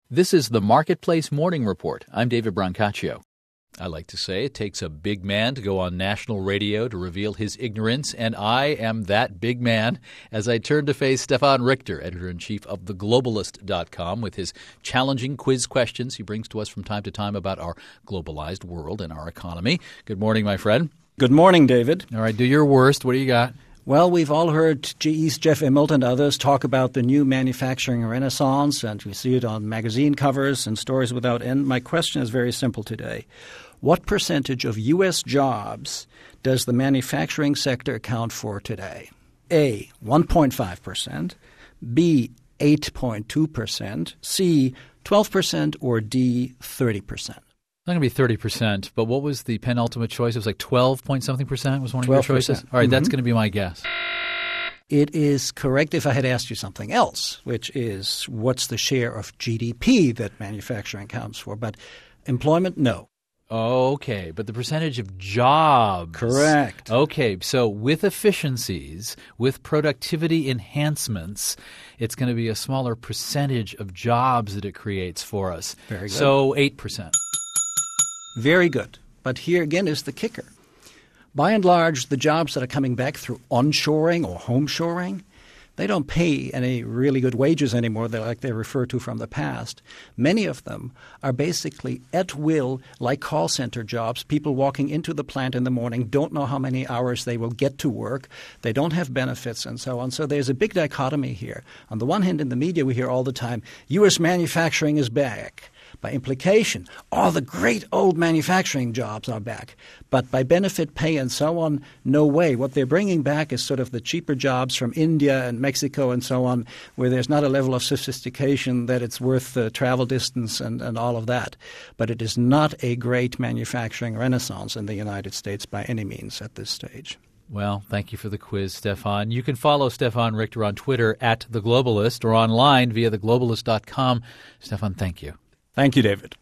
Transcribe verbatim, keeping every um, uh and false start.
This is the Marketplace Morning Report. I'm David Brancaccio. I like to say it takes a big man to go on national radio to reveal his ignorance, and I am that big man as I turn to face Stefan Richter, editor-in-chief of the globalist dot com, with his challenging quiz questions he brings to us from time to time about our globalized world and our economy. Good morning, my friend. Good morning, David. All right, do your worst. What do you got? Well, we've all heard G E's Jeff Immelt and others talk about the new manufacturing renaissance, and we see it on magazine covers and stories without end. My question is very simple today. What percentage of U S jobs does the manufacturing sector account for today? A, one point five percent, B, eight point two percent, C, twelve percent, or D, thirty percent? It's not going to be thirty percent, but what was the penultimate choice? It was like twelve point something percent was one of your twelve percent. choices? All right, mm-hmm. That's going to be my guess. It is correct if I had asked you something else, which is what's the share of G D P that manufacturing accounts for? But employment, no. Okay, but the percentage of jobs. Correct. Okay, so with efficiencies, with productivity enhancements, it's going to be a smaller percentage of jobs that it creates for us. Very good. So eight percent. Very good. But here again is the kicker. By and large, the jobs that are coming back through onshoring or homeshoring, they don't pay any really good wages anymore like they refer to from the past. Many of them are basically at will, like call center jobs, people walking into the plant in the morning, don't know how many hours they will get to work. They don't have benefits and so on. So there's a big dichotomy here. On the one hand, in the media, we hear all the time, U S manufacturing is back. By implication, all the great old manufacturing jobs are back. But by benefit pay and so on, no way. What they're bringing back is sort of the cheaper jobs from India and Mexico and so on, where there's not a level of sophistication that it's worth the travel distance and, and all of that. But it is not a great manufacturing renaissance in the United States by any means at this stage. Well, thank you for the quiz, Stefan. You can follow Stefan Richter on Twitter at The Globalist or online via the globalist dot com. Stefan, thank you. Thank you, David.